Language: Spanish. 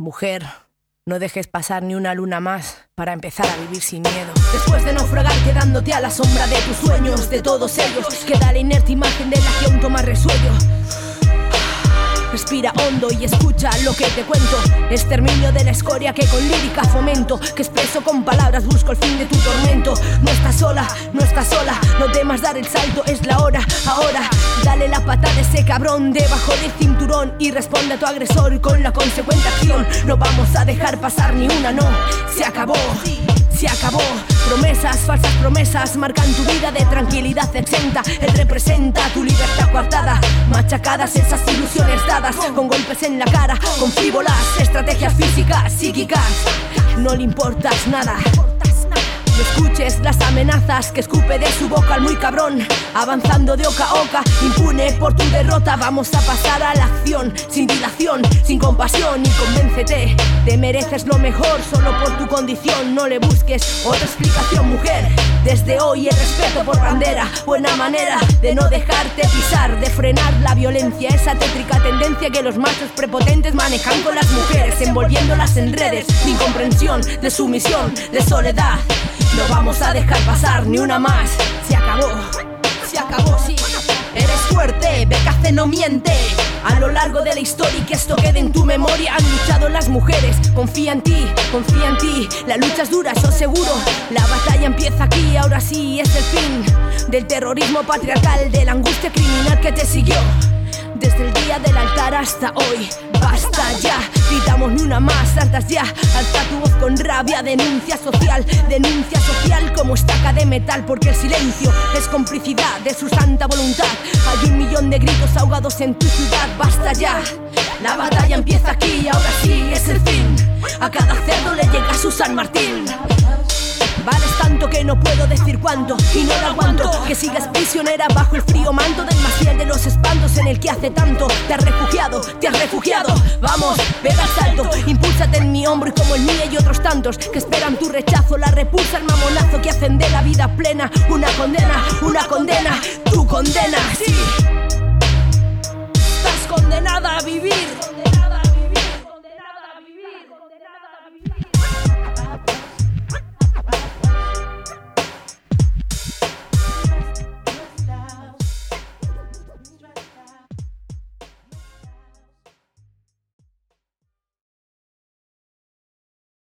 Mujer, no dejes pasar ni una luna más para empezar a vivir sin miedo. Después de naufragar quedándote a la sombra de tus sueños, de todos ellos, queda la inerte imagen de la que aún toma resuello. Respira hondo y escucha lo que te cuento. Exterminio de la escoria que con lírica fomento, que expreso con palabras, busco el fin de tu tormento. No estás sola, no estás sola, no temas dar el salto, es la hora. Ahora, dale la patada a ese cabrón debajo del cinturón y responde a tu agresor con la consecuente acción. No vamos a dejar pasar ni una, no, se acabó. Se acabó, promesas, falsas promesas marcan tu vida de tranquilidad exenta. Él representa tu libertad coartada, machacadas esas ilusiones dadas con golpes en la cara, con frívolas estrategias físicas, psíquicas. No le importas nada. No escuches las amenazas que escupe de su boca el muy cabrón, avanzando de oca a oca, impune por tu derrota. Vamos a pasar a la acción, sin dilación, sin compasión, y convéncete, te mereces lo mejor solo por tu condición. No le busques otra explicación, mujer. Desde hoy el respeto por bandera, buena manera de no dejarte pisar, de frenar la violencia, esa tétrica tendencia que los machos prepotentes manejan con las mujeres, envolviéndolas en redes de incomprensión, de sumisión, de soledad. No vamos a dejar pasar ni una más. Se acabó, sí. Eres fuerte, Becace no miente. A lo largo de la historia y que esto quede en tu memoria, han luchado las mujeres. Confía en ti, confía en ti. La lucha es dura, eso seguro. La batalla empieza aquí, ahora sí es el fin del terrorismo patriarcal, de la angustia criminal que te siguió desde el día del altar hasta hoy. Basta ya, gritamos ni una más, hartas ya. Alza tu voz con rabia, denuncia social como estaca de metal, porque el silencio es complicidad de su santa voluntad. Hay 1 millón de gritos ahogados en tu ciudad. Basta ya, la batalla empieza aquí, ahora sí es el fin. A cada cerdo le llega su San Martín. Vales tanto que no puedo decir cuánto, y no lo aguanto, que sigas prisionera bajo el frío manto del más fiel de los espantos en el que hace tanto te has refugiado. Vamos, pega el salto, impúlsate en mi hombro y como el mío y otros tantos que esperan tu rechazo, la repulsa, el mamonazo que hacen de la vida plena una condena, tu condena, sí.